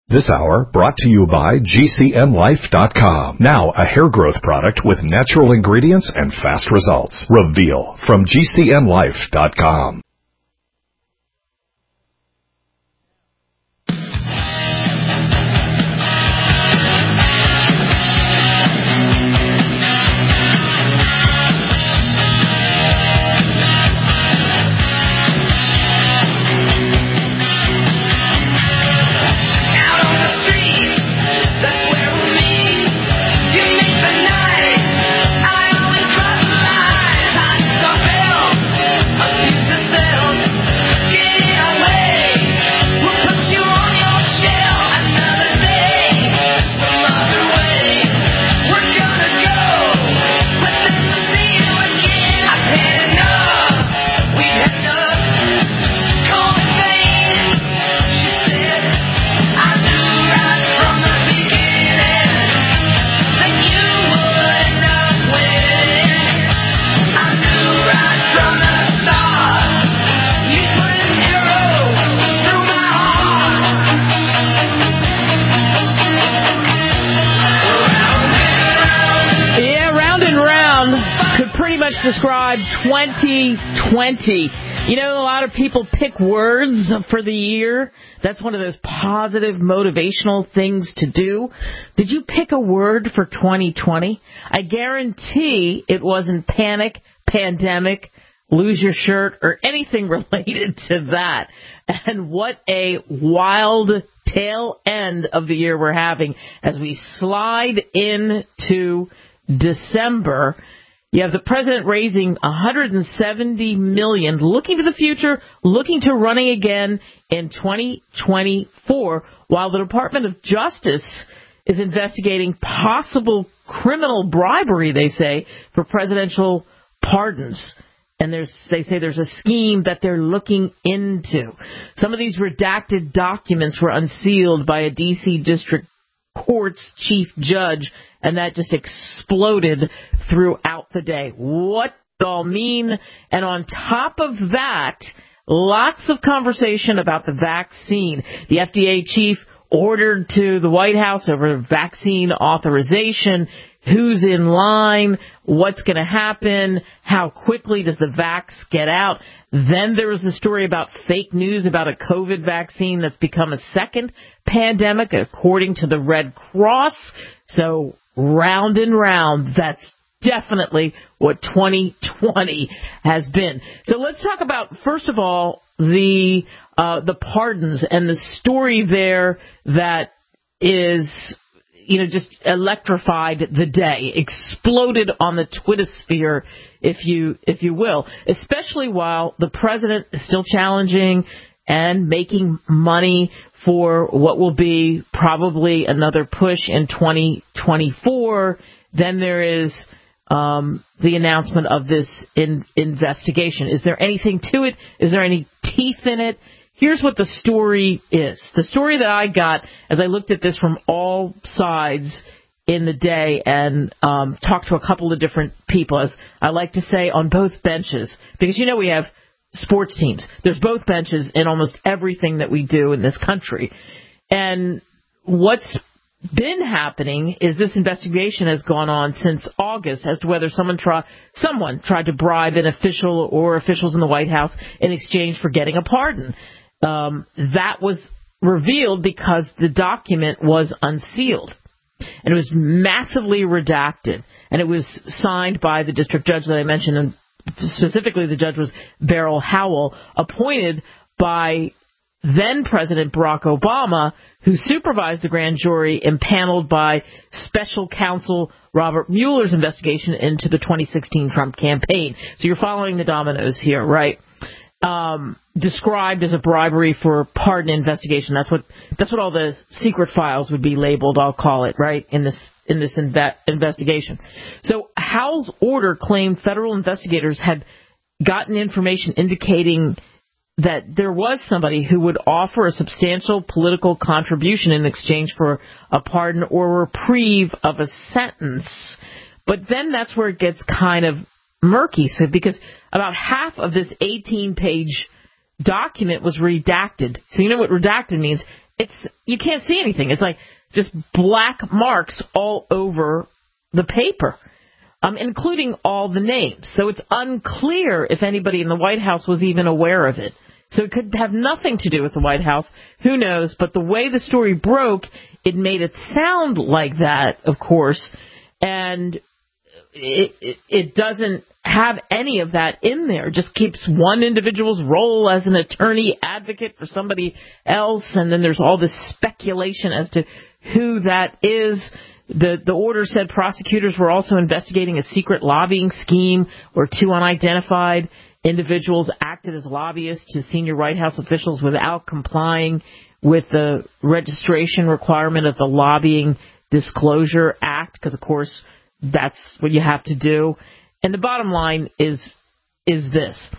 This hour brought to you by GCNLife.com. Now a hair growth product with natural ingredients and fast results. Reveal from GCNLife.com. Describe 2020. You know, a lot of people pick words for the year. That's one of those positive, motivational things to do. Did you pick a word for 2020? I guarantee it wasn't panic, pandemic, lose your shirt, or anything related to that. And what a wild tail end of the year we're having as we slide into December. You have the president raising $170 million, looking to the future, looking to running again in 2024, while the Department of Justice is investigating possible criminal bribery, they say, for presidential pardons. And they say there's a scheme that they're looking into. Some of these redacted documents were unsealed by a D.C. District Court's chief judge, and that just exploded throughout the day. What does it all mean? And on top of that, lots of conversation about the vaccine. The FDA chief ordered to the White House over vaccine authorization. Who's in line? What's going to happen? How quickly does the vax get out? Then there was the story about fake news about a COVID vaccine that's become a second pandemic, according to the Red Cross. So round and round, that's definitely what 2020 has been. So let's talk about, first of all, the pardons and the story there that is, just electrified the day, exploded on the Twittersphere, if you will, especially while the president is still challenging and making money for what will be probably another push in 2024. Then there is the announcement of this investigation. Is there anything to it? Is there any teeth in it? Here's what the story is. The story that I got as I looked at this from all sides in the day and talked to a couple of different people, as I like to say, on both benches. Because, we have sports teams. There's both benches in almost everything that we do in this country. And what's been happening is this investigation has gone on since August as to whether someone tried to bribe an official or officials in the White House in exchange for getting a pardon. That was revealed because the document was unsealed. And it was massively redacted. And it was signed by the district judge that I mentioned, and specifically the judge was Beryl Howell, appointed by then-President Barack Obama, who supervised the grand jury impaneled by special counsel Robert Mueller's investigation into the 2016 Trump campaign. So you're following the dominoes here, right? Described as a bribery for pardon investigation. That's what all the secret files would be labeled, I'll call it, right, in this investigation. So Howell's order claimed federal investigators had gotten information indicating that there was somebody who would offer a substantial political contribution in exchange for a pardon or reprieve of a sentence. But then that's where it gets kind of murky, because about half of this 18-page document was redacted. So you know what redacted means? you can't see anything. It's like just black marks all over the paper, including all the names. So it's unclear if anybody in the White House was even aware of it. So it could have nothing to do with the White House. Who knows? But the way the story broke, it made it sound like that, of course. And it doesn't have any of that in there. It just keeps one individual's role as an attorney advocate for somebody else. And then there's all this speculation as to who that is. The order said prosecutors were also investigating a secret lobbying scheme where 2 unidentified individuals acted as lobbyists to senior White House officials without complying with the registration requirement of the Lobbying Disclosure Act, because, of course, that's what you have to do. And the bottom line is this.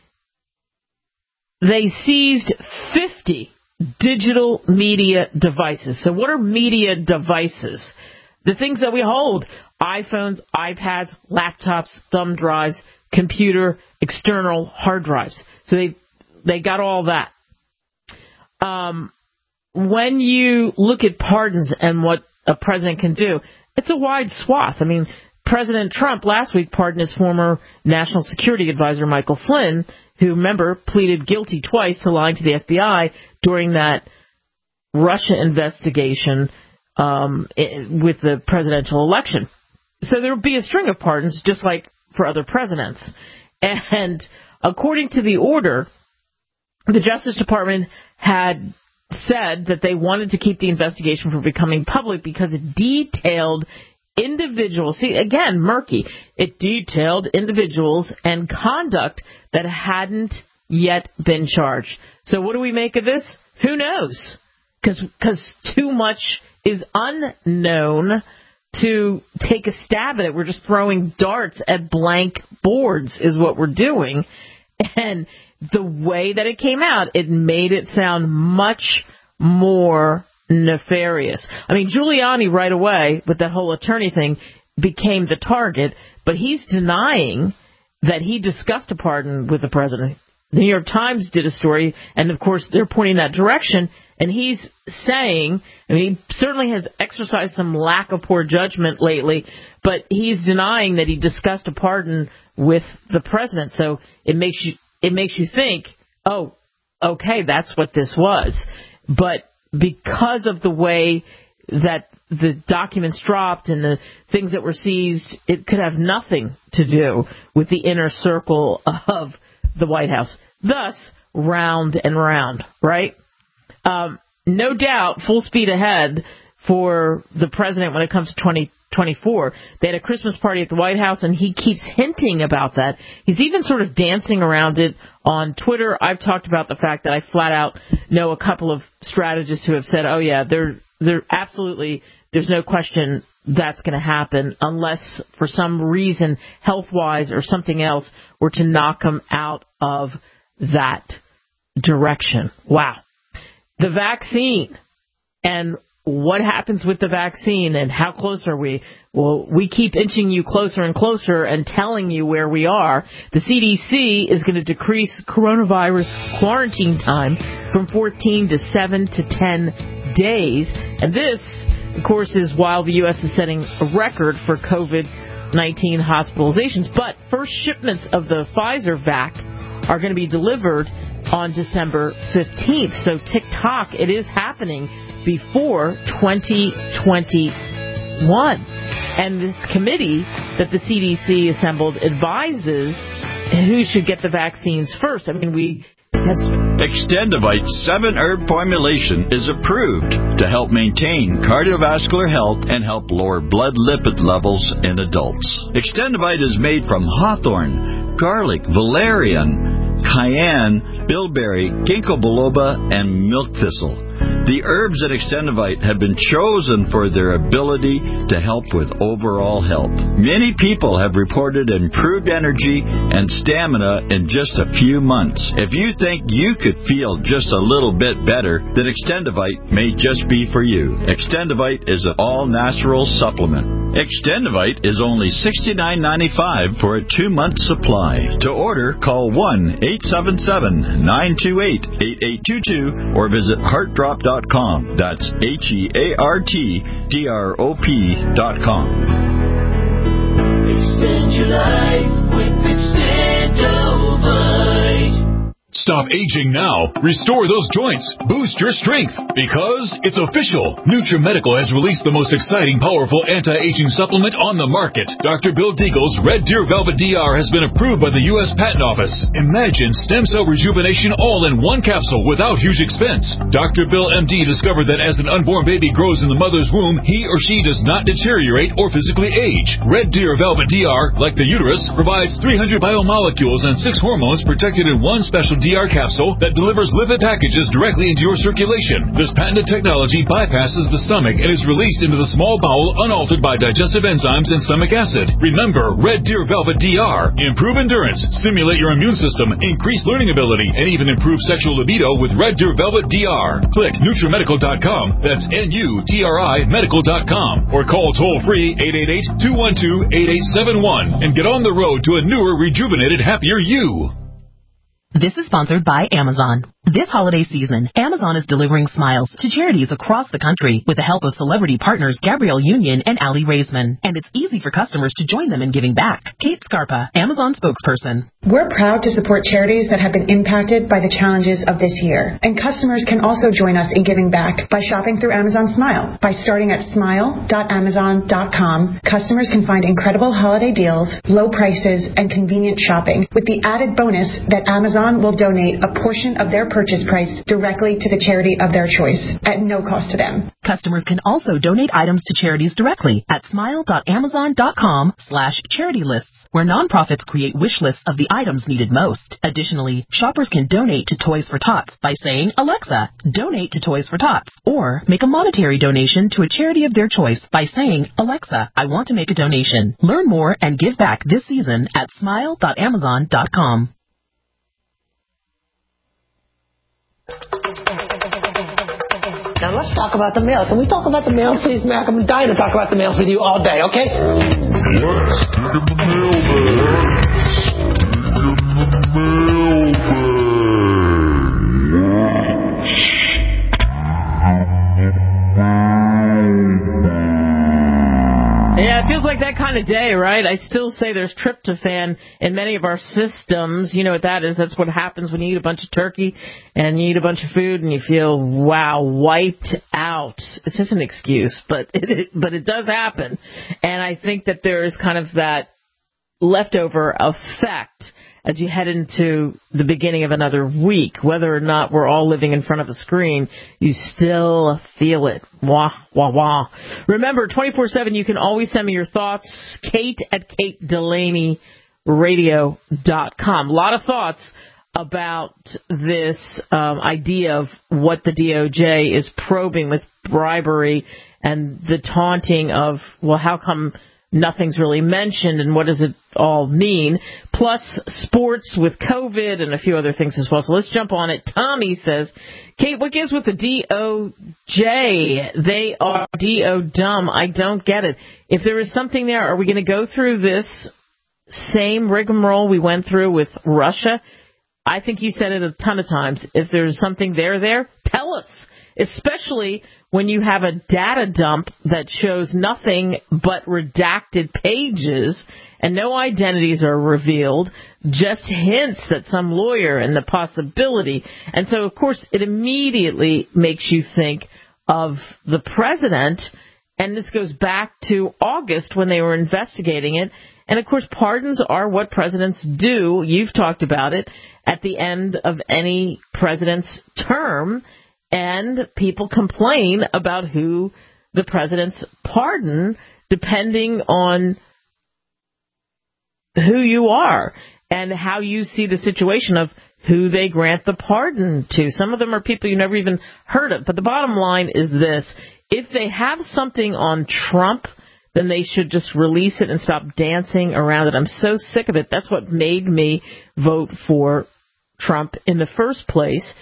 They seized 50 digital media devices. So what are media devices? The things that we hold: iPhones, iPads, laptops, thumb drives, computer, external hard drives. So they got all that. When you look at pardons and what a president can do, it's a wide swath. I mean, President Trump last week pardoned his former national security advisor, Michael Flynn, who, remember, pleaded guilty twice to lying to the FBI during that Russia investigation with the presidential election. So there will be a string of pardons, just like for other presidents. And according to the order, the Justice Department had said that they wanted to keep the investigation from becoming public because it detailed individuals. See, again, murky. It detailed individuals and conduct that hadn't yet been charged. So what do we make of this? Who knows? Because too much is unknown to take a stab at it. We're just throwing darts at blank boards is what we're doing. And the way that it came out, it made it sound much more nefarious. I mean, Giuliani right away, with that whole attorney thing, became the target, but he's denying that he discussed a pardon with the president. The New York Times did a story, and of course they're pointing that direction, and he's saying, I mean, he certainly has exercised some lack of poor judgment lately, but he's denying that he discussed a pardon with the president. So it makes you think, oh, okay, that's what this was. But because of the way that the documents dropped and the things that were seized, it could have nothing to do with the inner circle of the White House. Thus, round and round, right? No doubt, full speed ahead for the president when it comes to 2024. They had a Christmas party at the White House, and he keeps hinting about that. He's even sort of dancing around it on Twitter. I've talked about the fact that I flat out know a couple of strategists who have said, oh, yeah, they're absolutely, there's no question that's going to happen unless for some reason, health-wise or something else, were to knock him out of that direction. Wow. The vaccine and what happens with the vaccine and how close are we? Well, we keep inching you closer and closer and telling you where we are. The CDC is going to decrease coronavirus quarantine time from 14 to 7 to 10 days. And this, of course, is while the U.S. is setting a record for COVID-19 hospitalizations. But first shipments of the Pfizer vac are going to be delivered on December 15th. So tick-tock, it is happening before 2021. And this committee that the CDC assembled advises who should get the vaccines first. I mean, Extendivite 7-herb formulation is approved to help maintain cardiovascular health and help lower blood lipid levels in adults. Extendivite is made from hawthorn, garlic, valerian, cayenne, bilberry, ginkgo biloba, and milk thistle. The herbs in Extendivite have been chosen for their ability to help with overall health. Many people have reported improved energy and stamina in just a few months. If you think you could feel just a little bit better, then Extendivite may just be for you. Extendivite is an all-natural supplement. Extendivite is only $69.95 for a 2-month supply. To order, call 1-877-928-8822 or visit heartdrop.com. That's HEARTDROP.com. Extend your life with Extendivite. Stop aging now. Restore those joints. Boost your strength. Because it's official. NutriMedical has released the most exciting, powerful anti-aging supplement on the market. Dr. Bill Deagle's Red Deer Velvet DR has been approved by the U.S. Patent Office. Imagine stem cell rejuvenation all in one capsule without huge expense. Dr. Bill MD discovered that as an unborn baby grows in the mother's womb, he or she does not deteriorate or physically age. Red Deer Velvet DR, like the uterus, provides 300 biomolecules and 6 hormones protected in one special DR capsule that delivers lipid packages directly into your circulation. This patented technology bypasses the stomach and is released into the small bowel unaltered by digestive enzymes and stomach acid. Remember, Red Deer Velvet DR. Improve endurance, stimulate your immune system, increase learning ability, and even improve sexual libido with Red Deer Velvet DR. Click NutriMedical.com. That's NUTRI Medical.com. Or call toll-free 888-212-8871 and get on the road to a newer, rejuvenated, happier you. This is sponsored by Amazon. This holiday season, Amazon is delivering smiles to charities across the country with the help of celebrity partners Gabrielle Union and Aly Raisman. And it's easy for customers to join them in giving back. Kate Scarpa, Amazon spokesperson. We're proud to support charities that have been impacted by the challenges of this year. And customers can also join us in giving back by shopping through Amazon Smile. By starting at smile.amazon.com, customers can find incredible holiday deals, low prices, and convenient shopping, with the added bonus that Amazon will donate a portion of their purchase price directly to the charity of their choice at no cost to them. Customers can also donate items to charities directly at smile.amazon.com/charity lists, where nonprofits create wish lists of the items needed most. Additionally, shoppers can donate to Toys for Tots by saying, "Alexa, donate to Toys for Tots," or make a monetary donation to a charity of their choice by saying, "Alexa, I want to make a donation." Learn more and give back this season at smile.amazon.com. Now let's talk about the mail. Can we talk about the mail, please, Mac? I'm dying to talk about the mail with you all day, okay? Let's dig in the mailbag. Yeah, it feels like that kind of day, right? I still say there's tryptophan in many of our systems. You know what that is? That's what happens when you eat a bunch of turkey and you eat a bunch of food and you feel, wow, wiped out. It's just an excuse, but it does happen. And I think that there is kind of that leftover effect as you head into the beginning of another week. Whether or not we're all living in front of a screen, you still feel it. Wah, wah, wah. Remember, 24/7, you can always send me your thoughts. Kate at KateDelaneyRadio.com. A lot of thoughts about this idea of what the DOJ is probing with bribery and the taunting of, well, how come nothing's really mentioned and what does it all mean? Plus sports with COVID and a few other things as well. So let's jump on it. Tommy says, Kate, what gives with the DOJ? They are DO dumb. I don't get it. If there is something there, are we going to go through this same rigmarole we went through with Russia? I think you said it a ton of times. If there's something there, tell us. Especially when you have a data dump that shows nothing but redacted pages and no identities are revealed, just hints that some lawyer and the possibility. And so, of course, it immediately makes you think of the president, and this goes back to August when they were investigating it. And, of course, pardons are what presidents do. You've talked about it at the end of any president's term. And people complain about who the president's pardon, depending on who you are and how you see the situation of who they grant the pardon to. Some of them are people you never even heard of. But the bottom line is this. If they have something on Trump, then they should just release it and stop dancing around it. I'm so sick of it. That's what made me vote for Trump in the first place,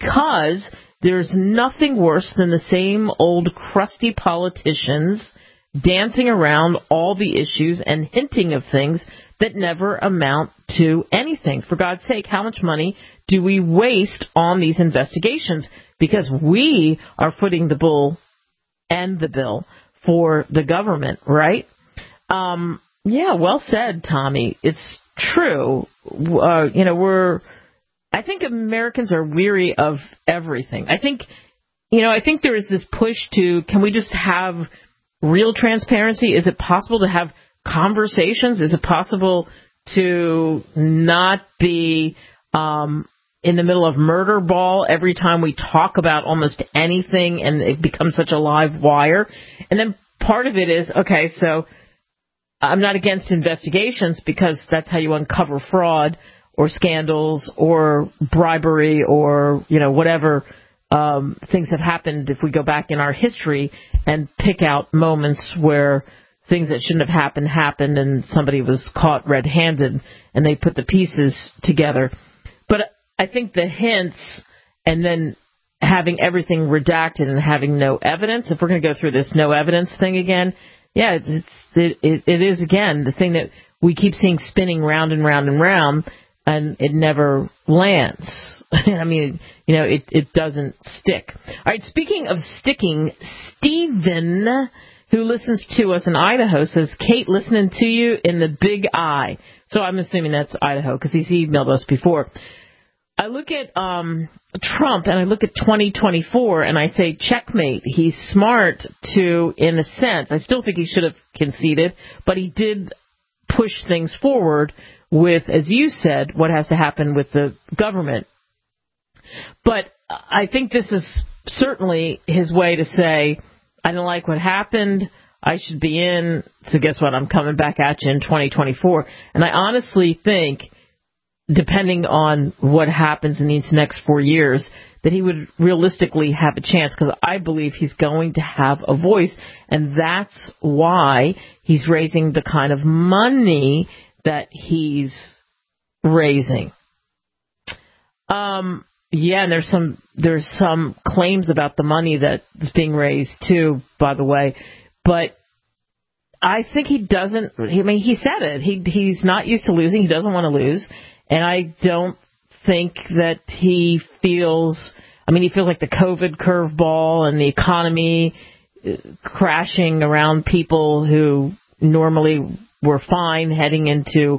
because there's nothing worse than the same old crusty politicians dancing around all the issues and hinting of things that never amount to anything. For God's sake, how much money do we waste on these investigations? Because we are footing the bull and the bill for the government, right? Yeah, well said, Tommy. It's true. I think Americans are weary of everything. I think there is this push to, can we just have real transparency? Is it possible to have conversations? Is it possible to not be in the middle of murder ball every time we talk about almost anything and it becomes such a live wire? And then part of it is, okay, so I'm not against investigations because that's how you uncover fraud or scandals or bribery or, whatever things have happened if we go back in our history and pick out moments where things that shouldn't have happened and somebody was caught red-handed and they put the pieces together. But I think the hints and then having everything redacted and having no evidence, if we're going to go through this no evidence thing again, yeah, it is, again, the thing that we keep seeing spinning round and round and round, and it never lands. I mean, it doesn't stick. All right, speaking of sticking, Stephen, who listens to us in Idaho, says, Kate, listening to you in the Big I. So I'm assuming that's Idaho because he's emailed us before. I look at Trump and I look at 2024 and I say, checkmate. He's smart to, in a sense, I still think he should have conceded, but he did push things forward with, as you said, what has to happen with the government. But I think this is certainly his way to say, I don't like what happened, I should be in, so guess what, I'm coming back at you in 2024. And I honestly think, depending on what happens in these next 4 years, that he would realistically have a chance, because I believe he's going to have a voice, and that's why he's raising the kind of money that he's raising. Yeah, and there's some claims about the money that's being raised too, by the way, but I think he doesn't. I mean, he said it. He's not used to losing. He doesn't want to lose. And I don't think that he feels, he feels like the COVID curveball and the economy crashing around people who normally were fine heading into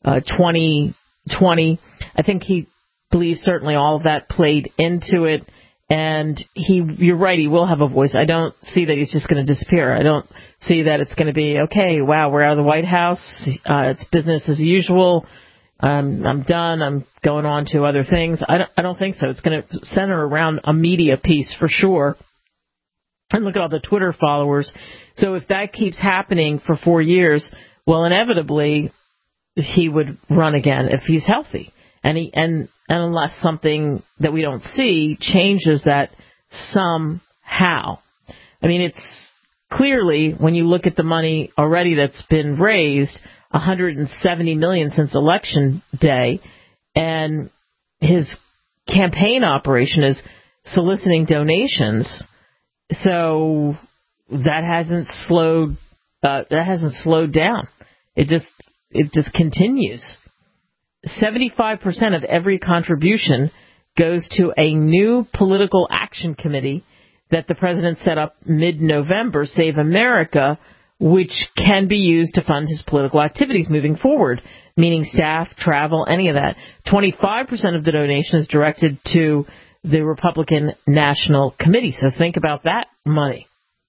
2020. I think he believes certainly all of that played into it. And you're right, he will have a voice. I don't see that he's just going to disappear. I don't see that it's going to be, okay, wow, we're out of the White House. It's business as usual. I'm done. I'm going on to other things. I don't think so. It's going to center around a media piece for sure. And look at all the Twitter followers. So if that keeps happening for 4 years, well, inevitably he would run again if he's healthy. And unless something that we don't see changes that somehow. It's clearly, when you look at the money already that's been raised, $170 million since Election Day, and his campaign operation is soliciting donations. So that hasn't slowed down. It just continues. 75% of every contribution goes to a new political action committee that the president set up mid-November, Save America, which can be used to fund his political activities moving forward, meaning staff, travel, any of that. 25% of the donation is directed to the Republican National Committee. So think about that money.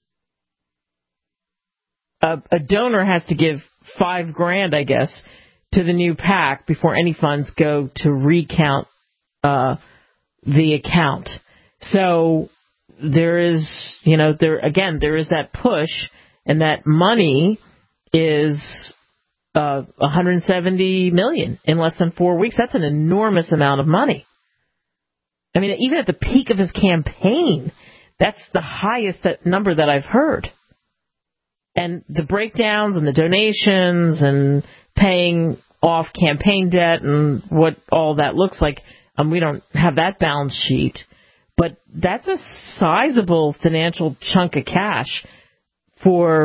A donor has to give $5,000, I guess, to the new PAC before any funds go to recount the account. So there is, there is that push. And that money is $170 million in less than 4 weeks. That's an enormous amount of money. Even at the peak of his campaign, that's the highest number that I've heard. And the breakdowns and the donations and paying off campaign debt and what all that looks like, we don't have that balance sheet. But that's a sizable financial chunk of cash for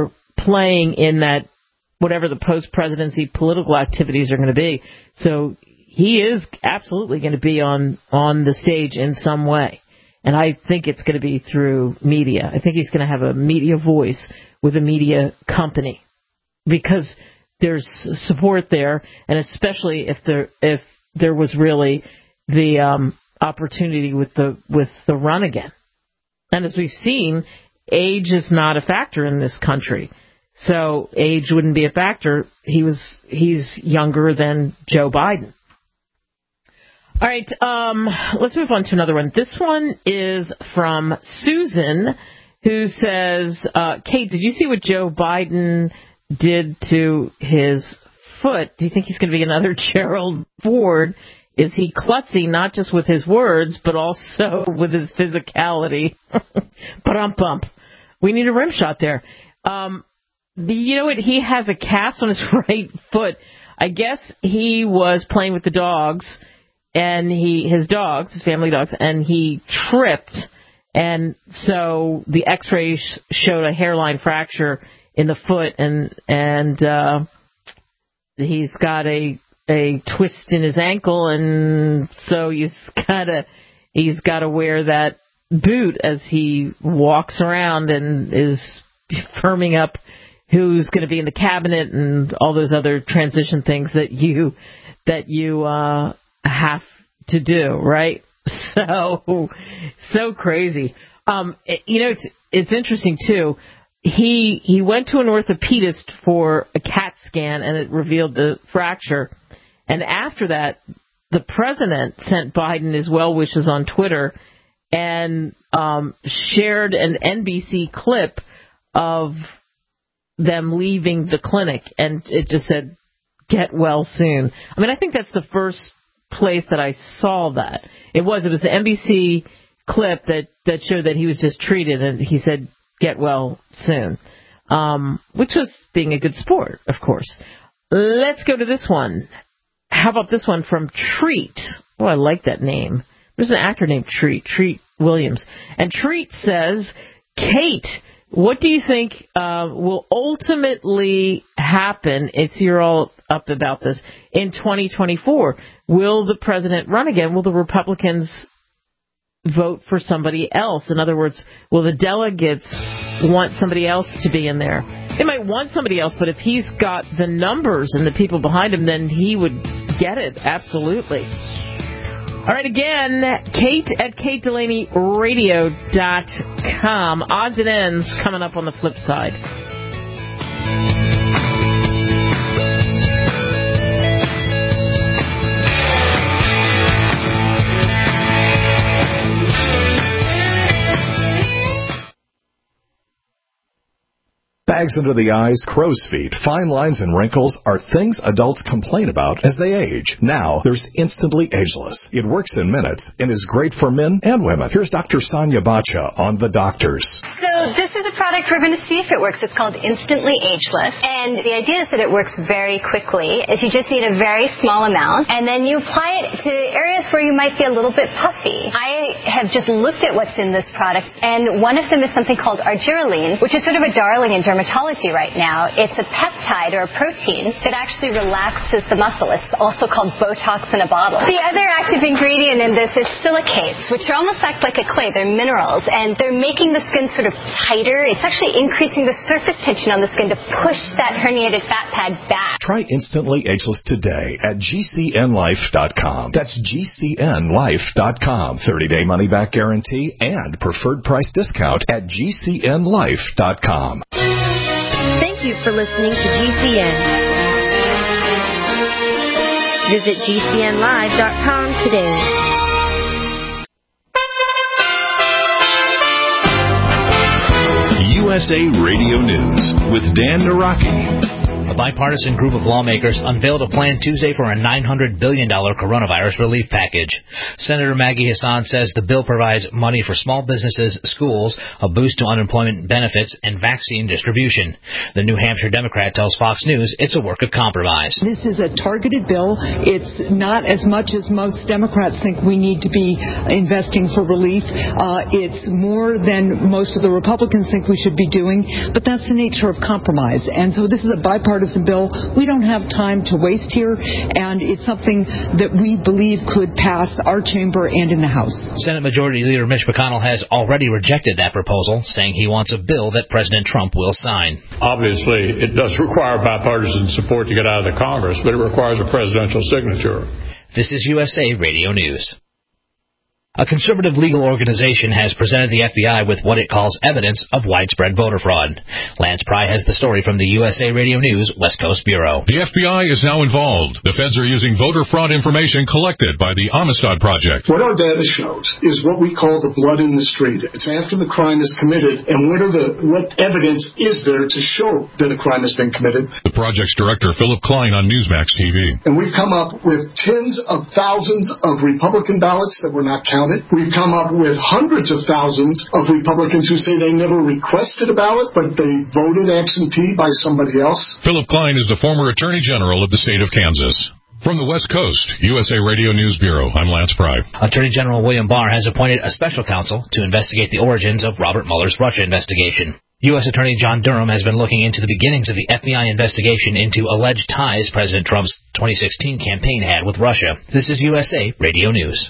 playing in that, whatever the post-presidency political activities are going to be. So he is absolutely going to be on the stage in some way. And I think it's going to be through media. I think he's going to have a media voice with a media company because there's support there, and especially if there was really the opportunity with the run again. And as we've seen, age is not a factor in this country. So age wouldn't be a factor. He's younger than Joe Biden. All right, let's move on to another one. This one is from Susan, who says, Kate, did you see what Joe Biden did to his foot? Do you think he's going to be another Gerald Ford? Is he klutzy not just with his words, but also with his physicality? Bump. We need a rim shot there. You know what? He has a cast on his right foot. I guess he was playing with the dogs, and his family dogs, and he tripped, and so the X-rays showed a hairline fracture in the foot, and he's got a twist in his ankle, and so he's got to wear that boot as he walks around and is firming up who's going to be in the cabinet and all those other transition things that you have to do, right? So crazy. It's interesting too. He went to an orthopedist for a CAT scan, and it revealed the fracture. And after that, the president sent Biden his well wishes on Twitter and shared an NBC clip of them leaving the clinic, and it just said, "Get well soon." I mean, I think that's the first place that I saw that. It was the NBC clip that showed that he was just treated, and he said, "Get well soon," which was being a good sport, of course. Let's go to this one. How about this one from Treat? Oh, I like that name. There's an actor named Treat Williams. And Treat says, Kate, what do you think will ultimately happen, if you're all up about this, in 2024? Will the president run again? Will the Republicans vote for somebody else? In other words, will the delegates want somebody else to be in there? They might want somebody else, but if he's got the numbers and the people behind him, then he would get it, absolutely. All right, again, Kate at KateDelaneyRadio.com. Odds and ends coming up on the flip side. Bags under the eyes, crow's feet, fine lines, and wrinkles are things adults complain about as they age. Now, there's Instantly Ageless. It works in minutes and is great for men and women. Here's Dr. Sonia Bacha on The Doctors. So this is a product we're going to see if it works. It's called Instantly Ageless. And the idea is that it works very quickly. Is you just need a very small amount, and then you apply it to areas where you might be a little bit puffy. I have just looked at what's in this product, and one of them is something called argireline, which is sort of a darling in dermatology right now. It's a peptide or a protein that actually relaxes the muscle. It's also called Botox in a bottle. The other active ingredient in this is silicates, which are almost act like a clay. They're minerals, and they're making the skin sort of tighter. It's actually increasing the surface tension on the skin to push that herniated fat pad back. Try Instantly Ageless today at GCNlife.com. That's GCNlife.com. 30-day money-back guarantee and preferred price discount at GCNlife.com. Thank you for listening to GCN. Visit GCNlive.com today. USA Radio News with Dan Naraki. A bipartisan group of lawmakers unveiled a plan Tuesday for a $900 billion coronavirus relief package. Senator Maggie Hassan says the bill provides money for small businesses, schools, a boost to unemployment benefits, and vaccine distribution. The New Hampshire Democrat tells Fox News it's a work of compromise. This is a targeted bill. It's not as much as most Democrats think we need to be investing for relief. It's more than most of the Republicans think we should be doing, but that's the nature of compromise. And so this is a bipartisan bill. We don't have time to waste here, and it's something that we believe could pass our chamber and in the House. Senate Majority Leader Mitch McConnell has already rejected that proposal, saying he wants a bill that President Trump will sign. Obviously, it does require bipartisan support to get out of the Congress, but it requires a presidential signature. This is USA Radio News. A conservative legal organization has presented the FBI with what it calls evidence of widespread voter fraud. Lance Pry has the story from the USA Radio News West Coast Bureau. The FBI is now involved. The feds are using voter fraud information collected by the Amistad Project. What our data shows is what we call the blood in the street. It's after the crime is committed, and what evidence is there to show that a crime has been committed. The project's director, Philip Klein, on Newsmax TV. And we've come up with tens of thousands of Republican ballots that were not counted. We've come up with hundreds of thousands of Republicans who say they never requested a ballot, but they voted absentee by somebody else. Philip Klein is the former Attorney General of the state of Kansas. From the West Coast, USA Radio News Bureau, I'm Lance Pry. Attorney General William Barr has appointed a special counsel to investigate the origins of Robert Mueller's Russia investigation. U.S. Attorney John Durham has been looking into the beginnings of the FBI investigation into alleged ties President Trump's 2016 campaign had with Russia. This is USA Radio News.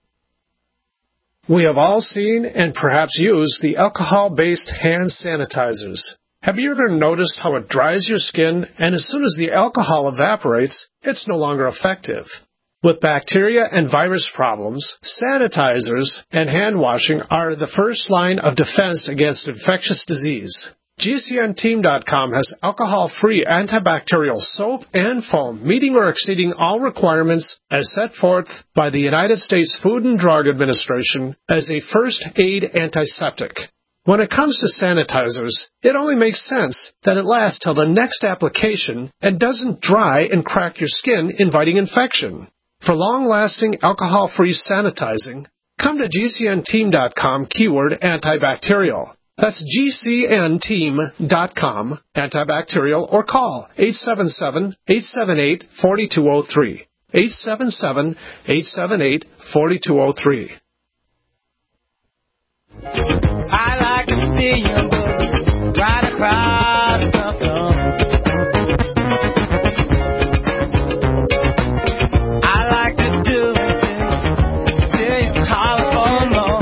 We have all seen and perhaps used the alcohol-based hand sanitizers. Have you ever noticed how it dries your skin, and as soon as the alcohol evaporates, it's no longer effective? With bacteria and virus problems, sanitizers and hand washing are the first line of defense against infectious disease. GCNteam.com has alcohol-free antibacterial soap and foam meeting or exceeding all requirements as set forth by the United States Food and Drug Administration as a first aid antiseptic. When it comes to sanitizers, it only makes sense that it lasts till the next application and doesn't dry and crack your skin, inviting infection. For long-lasting alcohol-free sanitizing, come to GCNteam.com keyword antibacterial. That's GCNteam.com, antibacterial, or call 877-878-4203. 877-878-4203. I like to see you right across the floor. I like to do it till you call for more.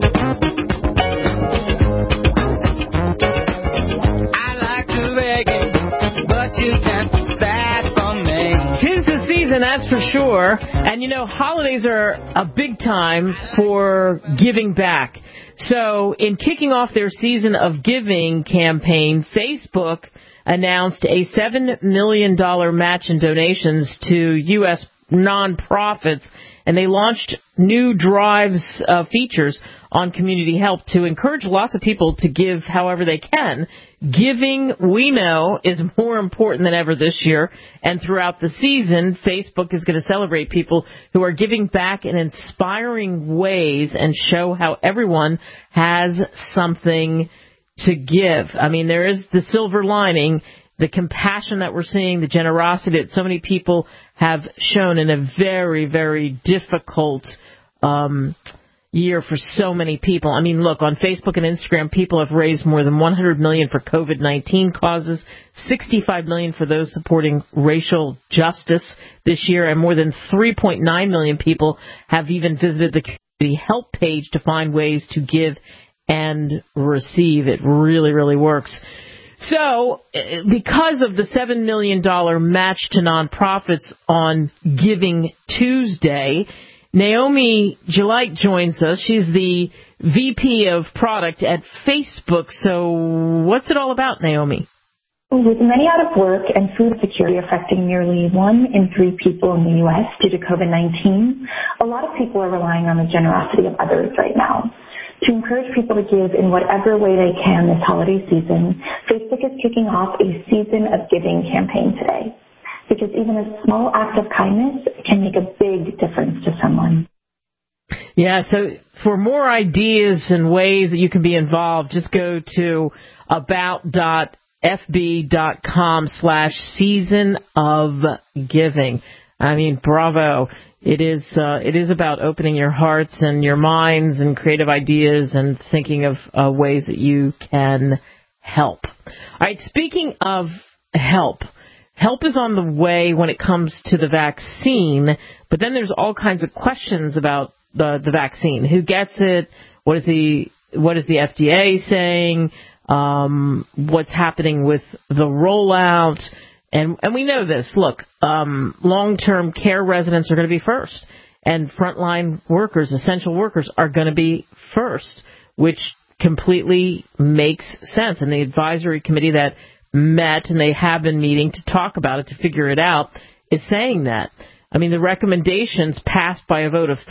That's for sure. And, holidays are a big time for giving back. So in kicking off their Season of Giving campaign, Facebook announced a $7 million match in donations to U.S. nonprofits, and they launched new drives features on community help to encourage lots of people to give however they can. Giving, we know, is more important than ever this year, and throughout the season, Facebook is going to celebrate people who are giving back in inspiring ways and show how everyone has something to give. I mean, there is the silver lining, the compassion that we're seeing, the generosity that so many people have shown in a very, very difficult year for so many people. I mean, look, on Facebook and Instagram, people have raised more than $100 million for COVID-19 causes, $65 million for those supporting racial justice this year, and more than 3.9 million people have even visited the community help page to find ways to give and receive. It really, really works. So, because of the $7 million match to nonprofits on Giving Tuesday, Naomi Gillette joins us. She's the VP of Product at Facebook. So what's it all about, Naomi? With many out of work and food security affecting nearly 1 in 3 people in the U.S. due to COVID-19, a lot of people are relying on the generosity of others right now. To encourage people to give in whatever way they can this holiday season, Facebook is kicking off a Season of Giving campaign today, because even a small act of kindness can make a big difference to someone. Yeah, so for more ideas and ways that you can be involved, just go to about.fb.com/season of giving. I mean, bravo. It is about opening your hearts and your minds and creative ideas and thinking of ways that you can help. All right, speaking of help is on the way when it comes to the vaccine, but then there's all kinds of questions about the vaccine. Who gets it? What is the FDA saying? What's happening with the rollout? And we know this. Look, long-term care residents are going to be first, and frontline workers, essential workers, are going to be first, which completely makes sense. And the advisory committee that met, and they have been meeting to talk about it, to figure it out, is saying that. I mean, the recommendations passed by a vote of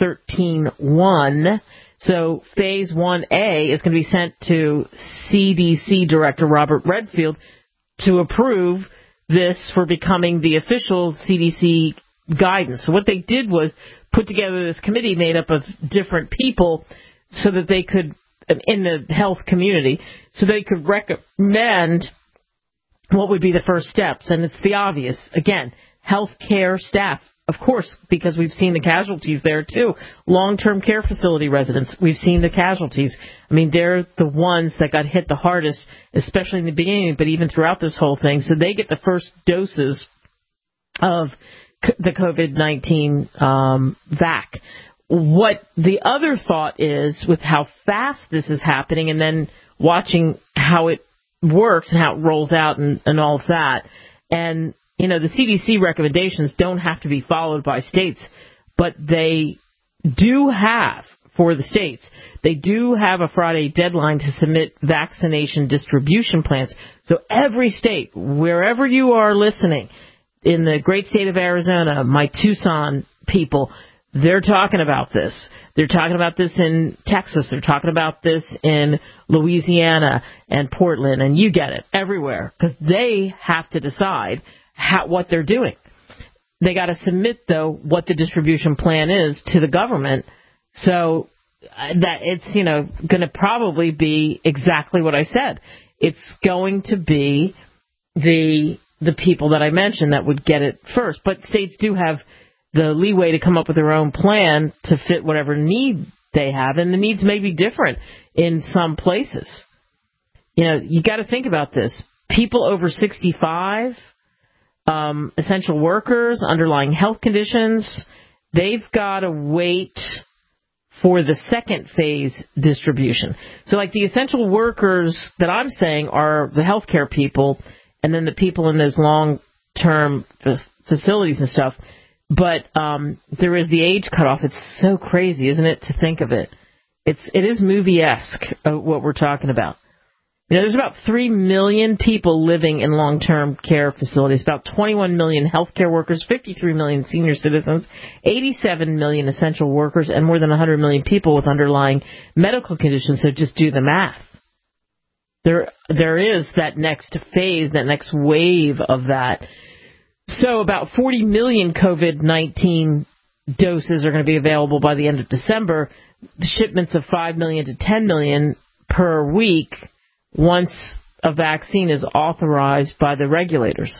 13-1. So Phase 1A is going to be sent to CDC Director Robert Redfield to approve this for becoming the official CDC guidance. So what they did was put together this committee made up of different people so that they could, in the health community, so they could recommend what would be the first steps. And it's the obvious. Again, healthcare staff. Of course, because we've seen the casualties there, too. Long-term care facility residents, we've seen the casualties. I mean, they're the ones that got hit the hardest, especially in the beginning, but even throughout this whole thing. So they get the first doses of the COVID-19 vac. What the other thought is, with how fast this is happening and then watching how it works and how it rolls out and all of that, and you know, the CDC recommendations don't have to be followed by states, but they do have, for the states, they do have a Friday deadline to submit vaccination distribution plans. So every state, wherever you are listening, in the great state of Arizona, my Tucson people, they're talking about this. They're talking about this in Texas. They're talking about this in Louisiana and Portland, and you get it everywhere, because they have to decide what they're doing. They got to submit, though, what the distribution plan is to the government, so that it's, you know, going to probably be exactly what I said. It's going to be the people that I mentioned that would get it first. But states do have the leeway to come up with their own plan to fit whatever need they have, and the needs may be different in some places. You know, you got to think about this. People over 65, essential workers, underlying health conditions, they've got to wait for the second phase distribution. So like the essential workers that I'm saying are the healthcare people, and then the people in those long-term facilities and stuff. But there is the age cutoff. It's so crazy, isn't it, to think of it? It is movie-esque, what we're talking about. You know, there's about 3 million people living in long-term care facilities, about 21 million healthcare workers, 53 million senior citizens, 87 million essential workers, and more than 100 million people with underlying medical conditions. So just do the math. There is that next phase, that next wave of that. So about 40 million COVID-19 doses are going to be available by the end of December. The shipments of 5 million to 10 million per week once a vaccine is authorized by the regulators.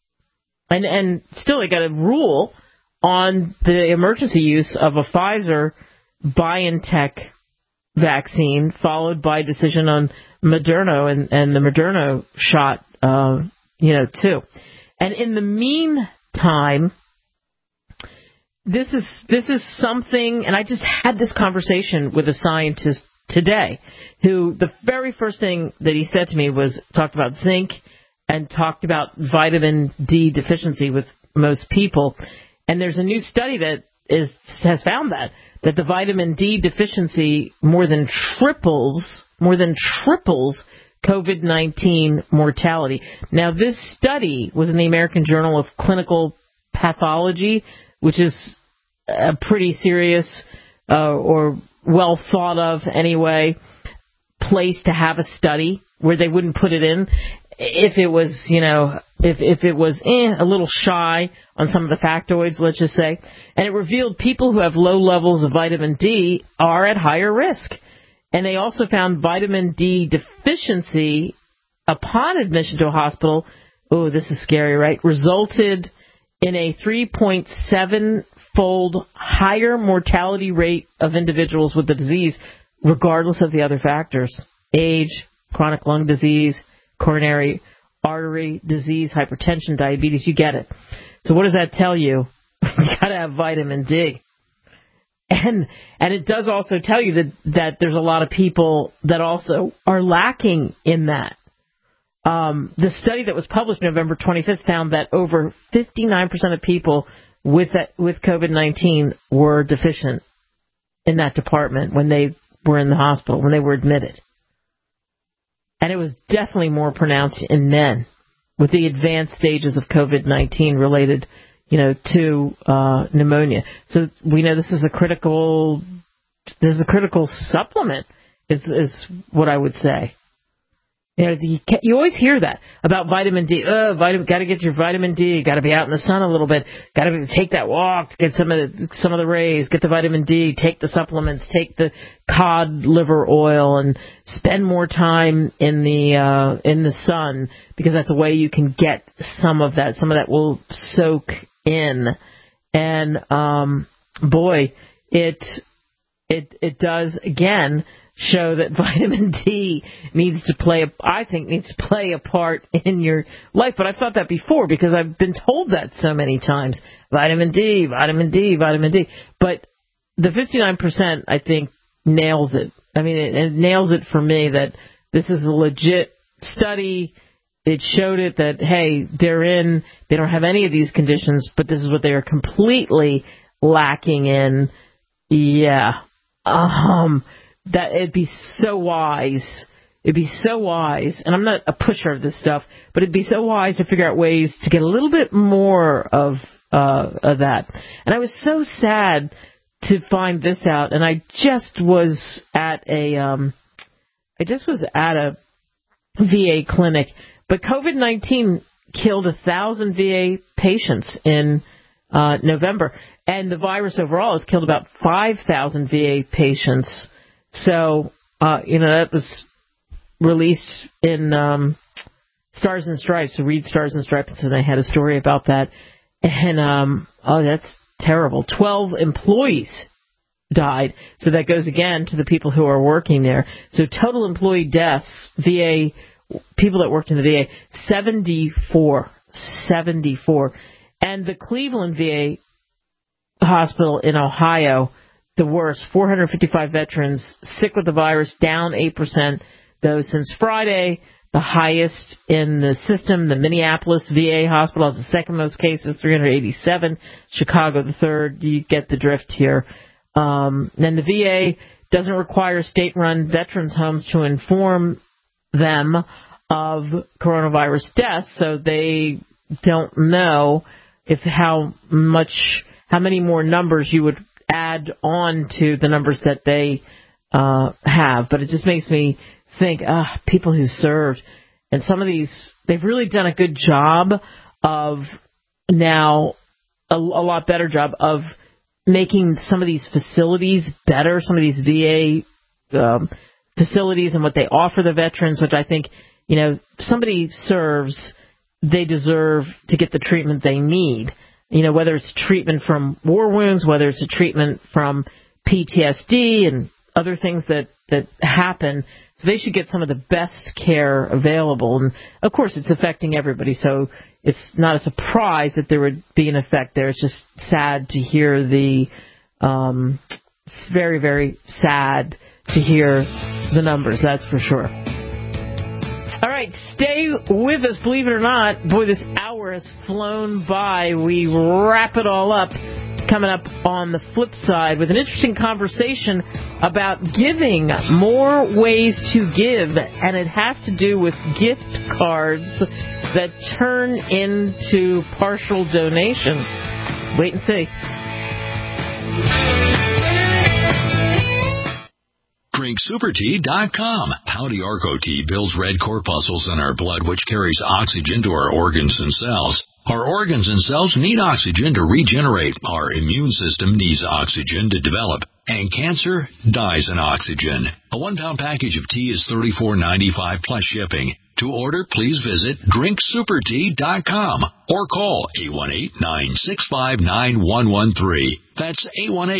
And still, they got a rule on the emergency use of a Pfizer-BioNTech vaccine, followed by a decision on Moderna and the Moderna shot, too. And in the meantime, this is something, and I just had this conversation with a scientist today, who the very first thing that he said to me was talked about zinc and talked about vitamin D deficiency with most people. And there's a new study that has found that the vitamin D deficiency more than triples COVID-19 mortality. Now, this study was in the American Journal of Clinical Pathology, which is a pretty serious or well thought of anyway place to have a study where they wouldn't put it in if it was, if it was a little shy on some of the factoids, let's just say. And it revealed people who have low levels of vitamin D are at higher risk. And they also found vitamin D deficiency upon admission to a hospital. Oh, this is scary, right? Resulted in a 3.7-fold higher mortality rate of individuals with the disease, regardless of the other factors: age, chronic lung disease, coronary artery disease, hypertension, diabetes. You get it. So what does that tell you? You got to have vitamin D. And it does also tell you that there's a lot of people that also are lacking in that. The study that was published November 25th found that over 59% of people with COVID-19 were deficient in that department when they were in the hospital, when they were admitted. And it was definitely more pronounced in men with the advanced stages of COVID-19 related, to pneumonia. So we know this is a critical supplement, is what I would say. You always hear that about vitamin D. Got to get your vitamin D. Got to be out in the sun a little bit. Got to take that walk to get some of the rays. Get the vitamin D. Take the supplements. Take the cod liver oil and spend more time in the sun, because that's a way you can get some of that. Some of that will soak in, and boy, it does again show that vitamin D needs to play a part in your life. But I've thought that before because I've been told that so many times. Vitamin D, vitamin D, vitamin D. But the 59%, I think, nails it. I mean, it nails it for me that this is a legit study. It showed it that, hey, they don't have any of these conditions, but this is what they are completely lacking in. Yeah. That it'd be so wise. It'd be so wise, and I'm not a pusher of this stuff, but it'd be so wise to figure out ways to get a little bit more of that. And I was so sad to find this out, and I just was at a VA clinic, but COVID-19 killed 1,000 VA patients in November, and the virus overall has killed about 5,000 VA patients. So, that was released in Stars and Stripes. So read Stars and Stripes, and I had a story about that. And, that's terrible. 12 employees died. So that goes again to the people who are working there. So total employee deaths, VA, people that worked in the VA, 74. And the Cleveland VA hospital in Ohio, the worst, 455 veterans sick with the virus, down 8%. Though since Friday, the highest in the system, the Minneapolis VA hospital has the second most cases, 387. Chicago, the third. You get the drift here. Then the VA doesn't require state-run veterans homes to inform them of coronavirus deaths, so they don't know how many more numbers you would add on to the numbers that they have. But it just makes me think, people who served, and some of these, they've really done a good job of now, a lot better job of making some of these facilities better, some of these VA facilities and what they offer the veterans, which I think, somebody serves, they deserve to get the treatment they need. Whether it's treatment from war wounds, whether it's a treatment from PTSD and other things that happen. So they should get some of the best care available. And, of course, it's affecting everybody, so it's not a surprise that there would be an effect there. It's just sad to hear it's very, very sad to hear the numbers, that's for sure. All right, stay with us. Believe it or not, boy, this hour has flown by. We wrap it all up coming up on the flip side with an interesting conversation about giving, more ways to give, and it has to do with gift cards that turn into partial donations. Wait and see. DrinkSuperTea.com. Pouty Arco Tea builds red corpuscles in our blood, which carries oxygen to our organs and cells. Our organs and cells need oxygen to regenerate. Our immune system needs oxygen to develop. And cancer dies in oxygen. A 1-pound package of tea is $34.95 plus shipping. To order, please visit DrinkSuperTea.com or call 818-965-9113. That's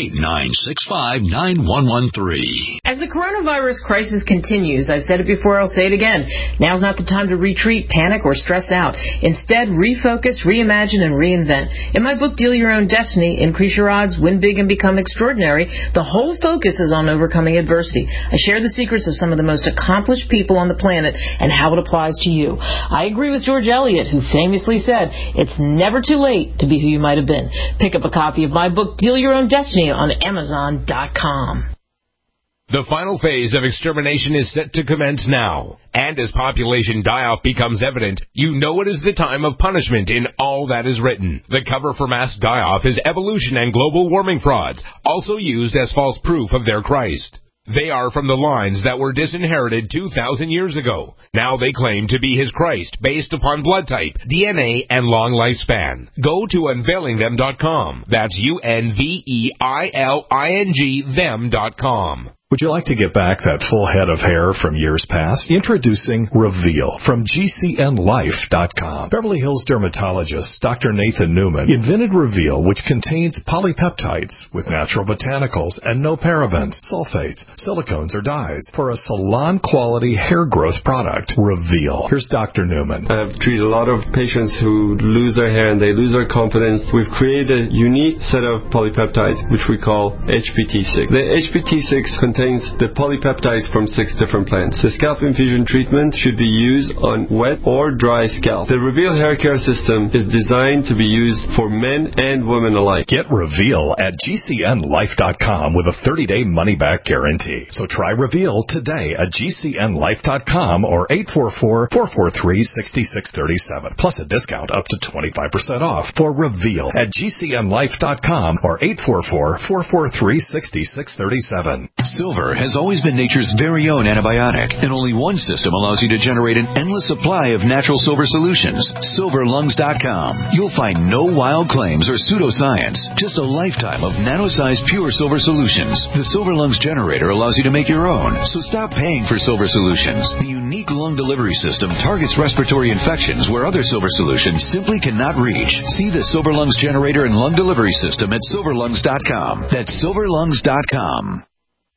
818-965-9113. As the coronavirus crisis continues, I've said it before, I'll say it again. Now's not the time to retreat, panic, or stress out. Instead, refocus, reimagine, and reinvent. In my book, Deal Your Own Destiny, Increase Your Odds, Win Big, and Become Extraordinary, the whole focus is on overcoming adversity. I share the secrets of some of the most accomplished people on the planet and how it applies to you. I agree with George Eliot, who famously said, it's never too late to be who you might have been. Pick up a copy of my book, Deal Your Own Destiny, on Amazon.com. The final phase of extermination is set to commence now. And as population die-off becomes evident, you know it is the time of punishment in all that is written. The cover for mass die-off is evolution and global warming frauds, also used as false proof of their Christ. They are from the lines that were disinherited 2,000 years ago. Now they claim to be his Christ based upon blood type, DNA, and long lifespan. Go to unveilingthem.com. That's UNVEILING them.com. Would you like to get back that full head of hair from years past? Introducing Reveal from GCNLife.com. Beverly Hills dermatologist Dr. Nathan Newman invented Reveal, which contains polypeptides with natural botanicals and no parabens, sulfates, silicones, or dyes for a salon-quality hair growth product. Reveal. Here's Dr. Newman. I've treated a lot of patients who lose their hair and they lose their confidence. We've created a unique set of polypeptides, which we call HPT6. The HPT6 contains the polypeptides from 6 different plants. The scalp infusion treatment should be used on wet or dry scalp. The Reveal hair care system is designed to be used for men and women alike. Get Reveal at GCNLife.com with a 30-day money-back guarantee. So try Reveal today at GCNLife.com or 844-443-6637. Plus a discount up to 25% off for Reveal at GCNLife.com or 844-443-6637. Silver has always been nature's very own antibiotic, and only one system allows you to generate an endless supply of natural silver solutions. SilverLungs.com. You'll find no wild claims or pseudoscience, just a lifetime of nano-sized pure silver solutions. The Silver Lungs generator allows you to make your own, so stop paying for silver solutions. The unique lung delivery system targets respiratory infections where other silver solutions simply cannot reach. See the Silver Lungs generator and lung delivery system at SilverLungs.com. That's SilverLungs.com.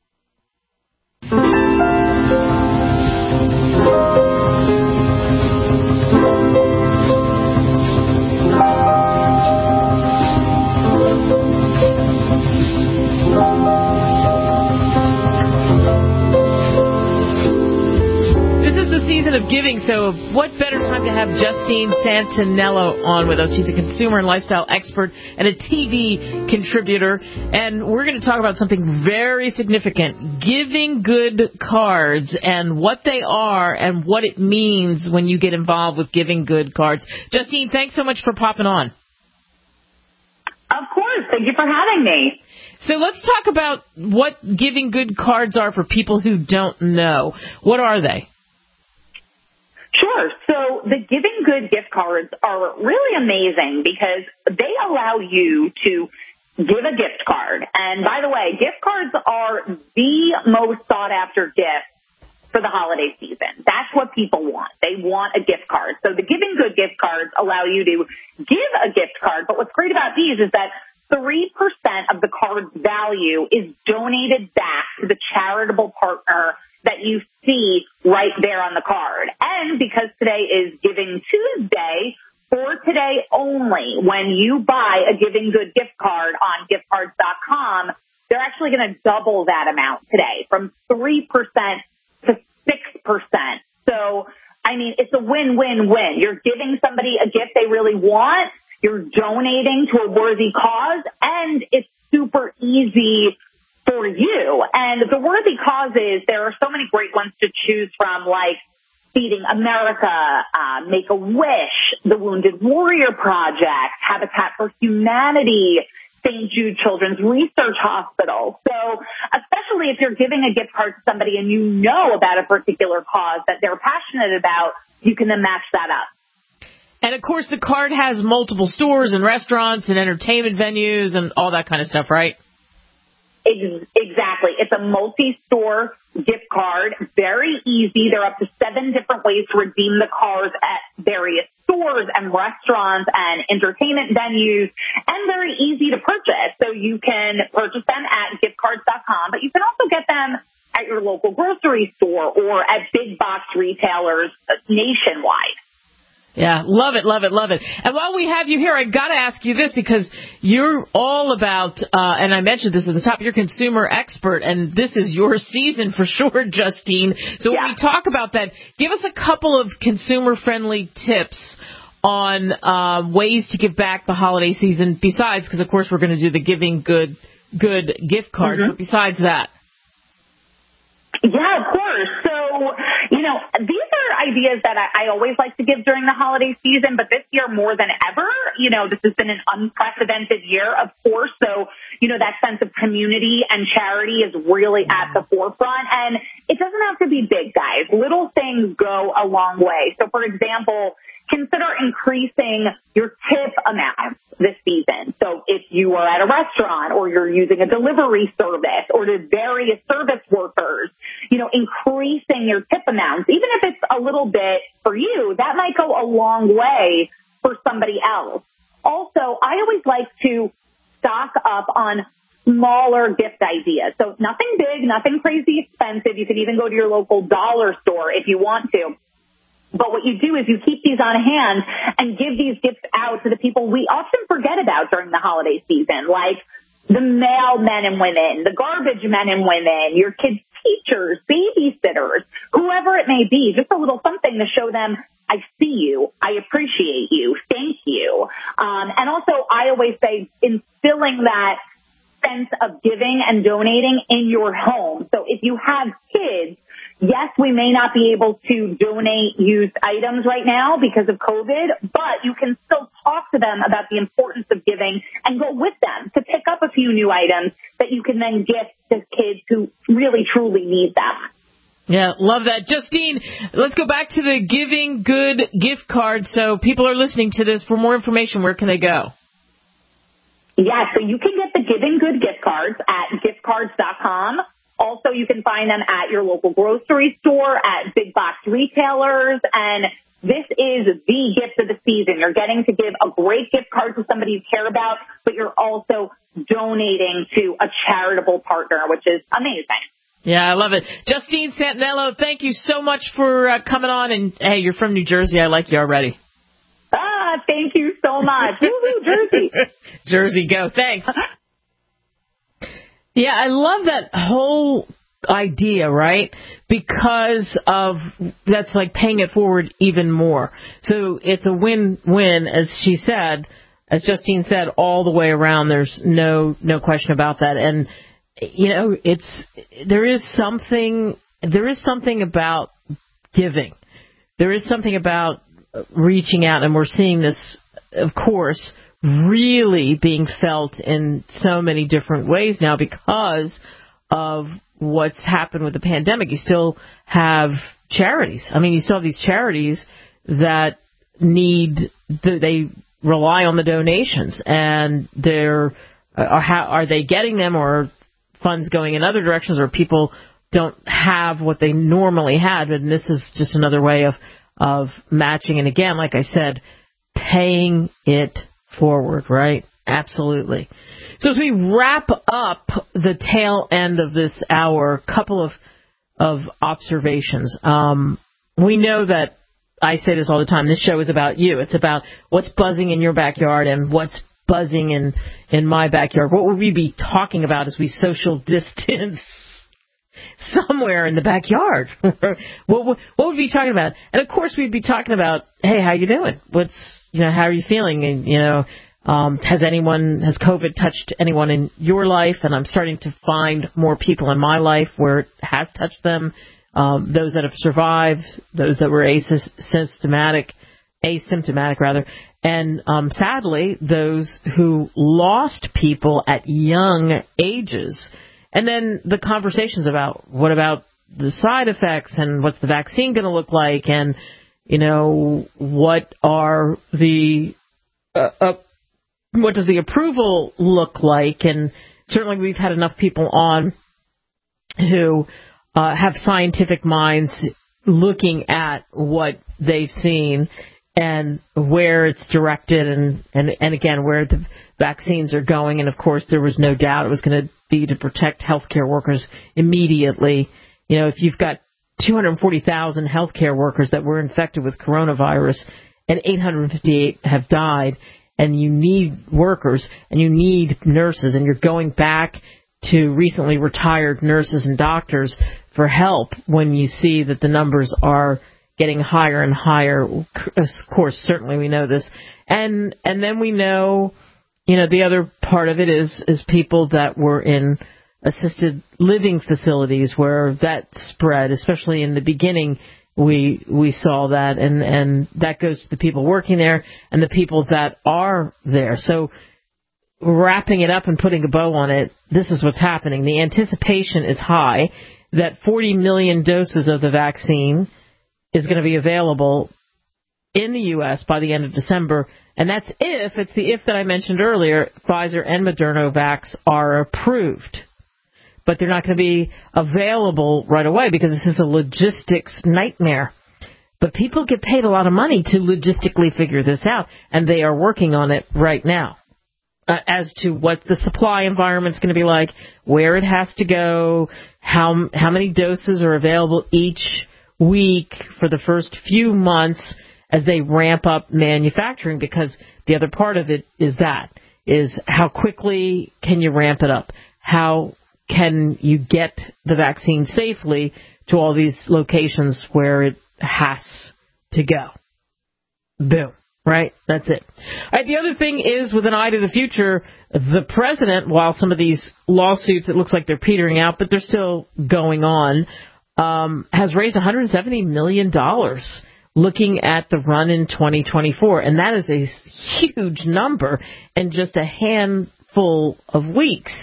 Season of giving, so what better time to have Justine Santinello on with us? She's a consumer and lifestyle expert and a TV contributor, and we're going to talk about something very significant, giving good cards and what they are and what it means when you get involved with giving good cards. Justine, thanks so much for popping on. Of course. Thank you for having me. So let's talk about what giving good cards are for people who don't know. What are they? Sure. So the Giving Good gift cards are really amazing because they allow you to give a gift card. And by the way, gift cards are the most sought after gift for the holiday season. That's what people want. They want a gift card. So the Giving Good gift cards allow you to give a gift card. But what's great about these is that 3% of the card's value is donated back to the charitable partner that you see right there on the card. And because today is Giving Tuesday, for today only, when you buy a Giving Good gift card on giftcards.com, they're actually going to double that amount today from 3% to 6%. So, I mean, it's a win-win-win. You're giving somebody a gift they really want, you're donating to a worthy cause, and it's super easy for you. And the worthy causes, there are so many great ones to choose from, like Feeding America, Make-A-Wish, the Wounded Warrior Project, Habitat for Humanity, St. St. Jude Children's Research Hospital. So especially if you're giving a gift card to somebody and you know about a particular cause that they're passionate about, you can then match that up. And, of course, the card has multiple stores and restaurants and entertainment venues and all that kind of stuff, right? Exactly. It's a multi-store gift card. Very easy. There are up to 7 different ways to redeem the cards at various stores and restaurants and entertainment venues, and very easy to purchase. So you can purchase them at giftcards.com, but you can also get them at your local grocery store or at big box retailers nationwide. Yeah, love it, love it, love it. And while we have you here, I got to ask you this because you're all about, and I mentioned this at the top, you're a consumer expert, and this is your season for sure, Justine. So when we talk about that, give us a couple of consumer-friendly tips on ways to give back the holiday season besides, because, of course, we're going to do the Giving Good gift cards, but besides that. Yeah, of course. So, these are ideas that I always like to give during the holiday season, but this year more than ever, this has been an unprecedented year, of course. So, that sense of community and charity is really at the forefront. And it doesn't have to be big, guys. Little things go a long way. So, for example, consider increasing your tip amount this season. So if you are at a restaurant or you're using a delivery service or to various service workers, increasing your tip amounts, even if it's a little bit for you, that might go a long way for somebody else. Also, I always like to stock up on smaller gift ideas. So nothing big, nothing crazy expensive. You can even go to your local dollar store if you want to. But what you do is you keep these on hand and give these gifts out to the people we often forget about during the holiday season, like the mailmen and women, the garbage men and women, your kids' teachers, babysitters, whoever it may be, just a little something to show them, I see you, I appreciate you, thank you. And also, I always say instilling that sense of giving and donating in your home. So if you have kids, yes, we may not be able to donate used items right now because of COVID, but you can still talk to them about the importance of giving and go with them to pick up a few new items that you can then gift to kids who really, truly need them. Yeah, love that. Justine, let's go back to the Giving Good gift card. So people are listening to this. For more information, where can they go? Yeah, so you can get the Giving Good gift cards at giftcards.com. Also, you can find them at your local grocery store, at big box retailers, and this is the gift of the season. You're getting to give a great gift card to somebody you care about, but you're also donating to a charitable partner, which is amazing. Yeah, I love it. Justine Santinello, thank you so much for coming on, and hey, you're from New Jersey. I like you already. Thank you so much. Woo-hoo, Jersey. Jersey, go. Thanks. Yeah, I love that whole idea, right? Because of that's like paying it forward even more. So it's a win-win, as she said, as Justine said, all the way around. There's no question about that. And there is something about giving. There is something about reaching out, and we're seeing this, of course, really being felt in so many different ways now because of what's happened with the pandemic. You still have charities. I mean, you still have these charities that they rely on the donations, and are they getting them, or funds going in other directions, or people don't have what they normally had? And this is just another way of matching. And again, like I said, paying it forward, right? Absolutely. So as we wrap up the tail end of this hour, a couple of observations. We know that I say this all the time. This show is about you. It's about what's buzzing in your backyard and what's buzzing in my backyard. What would we be talking about as we social distance somewhere in the backyard? What would we be talking about? And of course, we'd be talking about, hey, how you doing? How are you feeling? And, has COVID touched anyone in your life? And I'm starting to find more people in my life where it has touched them, those that have survived, those that were asymptomatic. asymptomatic rather. And sadly, those who lost people at young ages. And then the conversations about what about the side effects and what's the vaccine going to look like, and what are the what does the approval look like? And certainly we've had enough people on who have scientific minds looking at what they've seen and where it's directed and again, where the vaccines are going. And, of course, there was no doubt it was going to be to protect healthcare workers immediately. If you've got 240,000 healthcare workers that were infected with coronavirus and 858 have died, and you need workers and you need nurses, and you're going back to recently retired nurses and doctors for help when you see that the numbers are getting higher and higher. Of course, certainly we know this. And then we know, the other part of it is people that were in assisted living facilities where that spread, especially in the beginning, we saw that, and that goes to the people working there and the people that are there. So wrapping it up and putting a bow on it, this is what's happening. The anticipation is high that 40 million doses of the vaccine is going to be available in the U.S. by the end of December, and that's if, it's the if that I mentioned earlier, Pfizer and Moderna are approved. But they're not going to be available right away because this is a logistics nightmare. But people get paid a lot of money to logistically figure this out, and they are working on it right now. As to what the supply environment is going to be like, where it has to go, how many doses are available each week for the first few months as they ramp up manufacturing, because the other part of it is how quickly can you ramp it up? How can you get the vaccine safely to all these locations where it has to go? Boom. Right? That's it. All right, the other thing is, with an eye to the future, the president, while some of these lawsuits, it looks like they're petering out, but they're still going on, has raised $170 million looking at the run in 2024. And that is a huge number in just a handful of weeks.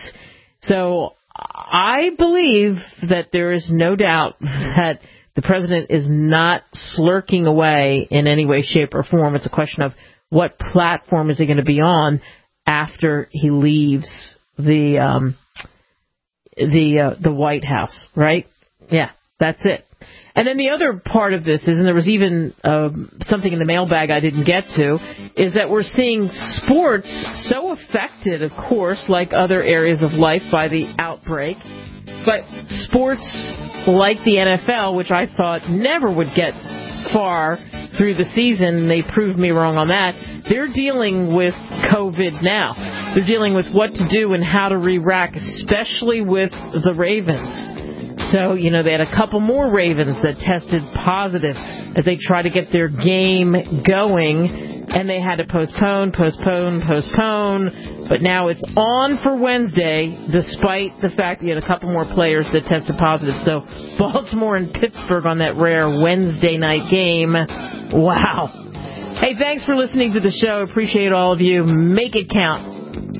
So I believe that there is no doubt that the president is not slurking away in any way, shape, or form. It's a question of what platform is he going to be on after he leaves the White House, right? Yeah, that's it. And then the other part of this is, and there was even something in the mailbag I didn't get to, is that we're seeing sports so affected, of course, like other areas of life, by the outbreak. But sports like the NFL, which I thought never would get far through the season, they proved me wrong on that, they're dealing with COVID now. They're dealing with what to do and how to re-rack, especially with the Ravens. So, they had a couple more Ravens that tested positive as they try to get their game going, and they had to postpone. But now it's on for Wednesday, despite the fact that you had a couple more players that tested positive. So Baltimore and Pittsburgh on that rare Wednesday night game. Wow. Hey, thanks for listening to the show. Appreciate all of you. Make it count.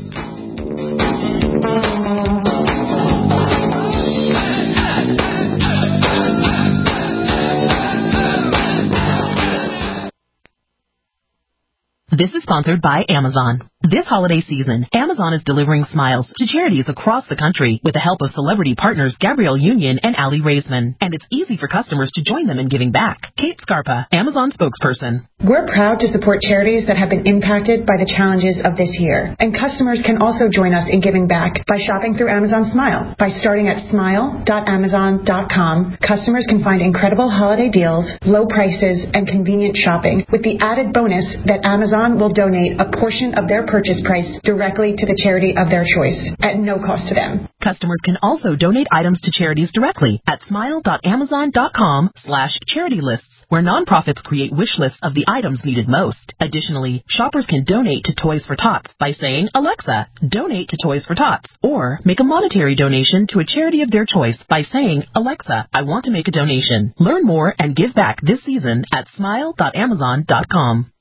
This is sponsored by Amazon. This holiday season, Amazon is delivering smiles to charities across the country with the help of celebrity partners Gabrielle Union and Allie Raisman. And it's easy for customers to join them in giving back. Kate Scarpa, Amazon spokesperson. We're proud to support charities that have been impacted by the challenges of this year. And customers can also join us in giving back by shopping through Amazon Smile. By starting at smile.amazon.com, customers can find incredible holiday deals, low prices, and convenient shopping, with the added bonus that Amazon will donate a portion of their purchase price directly to the charity of their choice at no cost to them. Customers can also donate items to charities directly at smile.amazon.com/charity lists. where nonprofits create wish lists of the items needed most. Additionally, shoppers can donate to Toys for Tots by saying, Alexa, donate to Toys for Tots, or make a monetary donation to a charity of their choice by saying, Alexa, I want to make a donation. Learn more and give back this season at smile.amazon.com.